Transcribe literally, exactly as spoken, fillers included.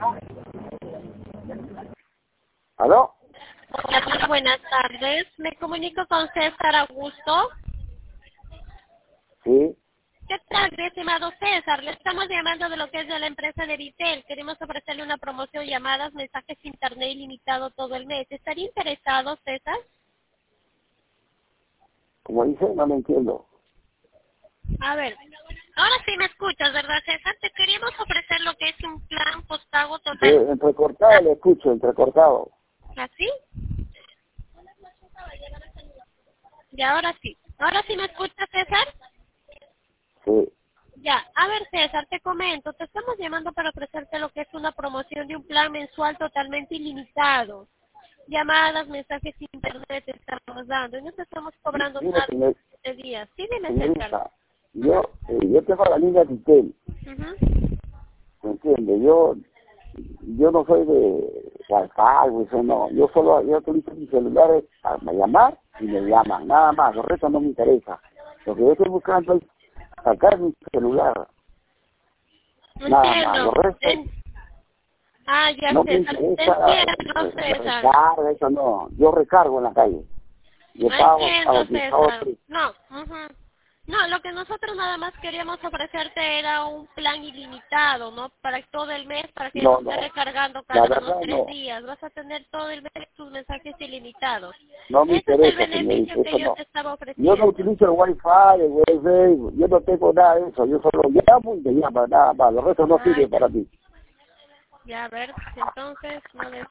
¿Aló? Hola, buenas tardes. Me comunico con César Augusto. Sí. ¿Qué tal, mi estimado César? Le estamos llamando de lo que es de la empresa de Vitel. Queremos ofrecerle una promoción, llamadas, mensajes internet ilimitado todo el mes. ¿Estaría interesado, César? Como dice, no me entiendo. A ver, ahora sí me escuchas, ¿verdad, César? Te queríamos ofrecer lo que es un plan postpago Sí, total. entrecortado le escucho, entrecortado. ¿Así? Y ahora sí. ¿Ahora sí me escuchas, César? Sí. Ya, a ver César, te comento, te estamos llamando para ofrecerte lo que es una promoción de un plan mensual totalmente ilimitado. Llamadas, mensajes, internet te estamos dando y no te estamos cobrando Mire, nada señor, por este día. Sí, dime César. señorita, yo, eh, yo tengo la línea Vitel, Ujú. ¿me entiende? Yo, yo no soy de Wi-Fi, eso no. Yo solo, yo utilizo mi celular para llamar y me llaman, nada más. Lo resto no me interesa. Lo que yo estoy buscando es sacar mi celular, No nada más. Lo entiendo. resto En- Ah, ya no me César, te interesa, entiendo eh, César. recarga, eso no. Yo recargo en la calle. Yo No pago, pago entiendo mi pago. César. No, ujú. No, lo que nosotros nada más queríamos ofrecerte era un plan ilimitado, ¿no? Para todo el mes, para que no No, esté no. recargando La cada dos verdad tres no. días. Vas a tener todo el mes tus mensajes ilimitados. No me Ese es el interesa, señorita. beneficio que Eso yo no. te estaba Yo no ofreciendo. utilizo el wifi, el wifi, yo no tengo nada de eso. Yo solo llamo y me llama, nada más. Lo resto no Ah, sirve ya. para mí. Ya, a ver, entonces, no le